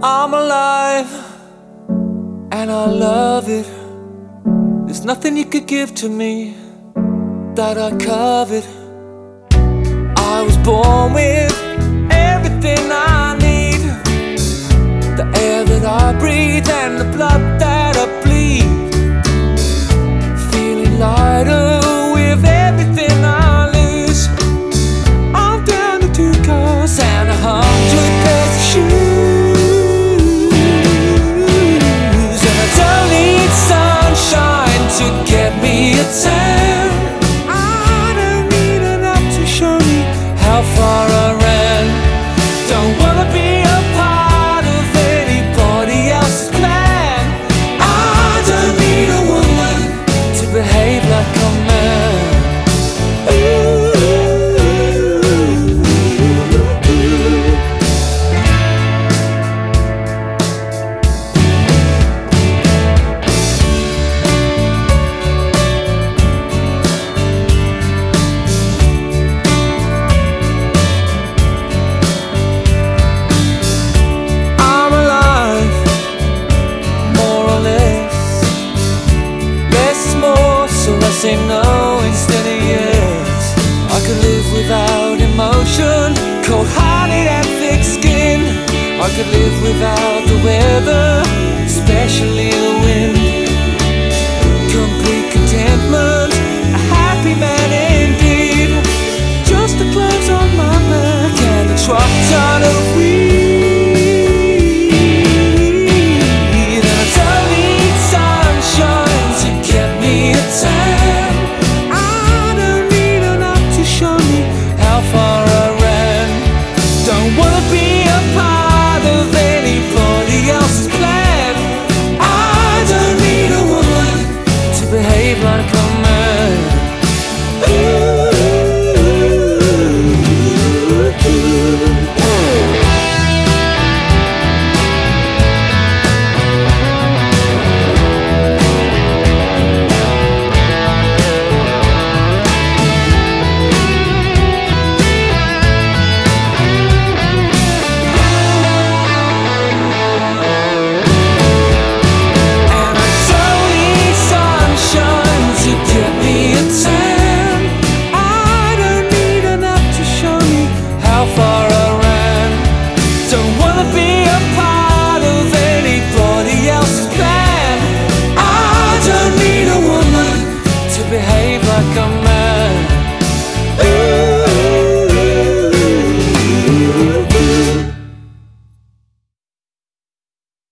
I'm alive and I love it. There's nothing you could give to me that I covet. I was born with everything I need, the air that I breathe and the blood that I bleed. Feeling lighter with everything I lose. I'm down to 2 cars and 100 pairs of shoes, and I don't need sunshine to get me a tan. I don't need enough to show me how far I ran. Don't wanna be a part of anybody else's plan. I don't need a woman to behave like a man. Say no instead of yes. I could live without emotion, cold-hearted and thick-skinned. I could live without the weather, especially the wind. Complete contentment, a happy man indeed. Just the clothes on my back and a truck ton of wheels.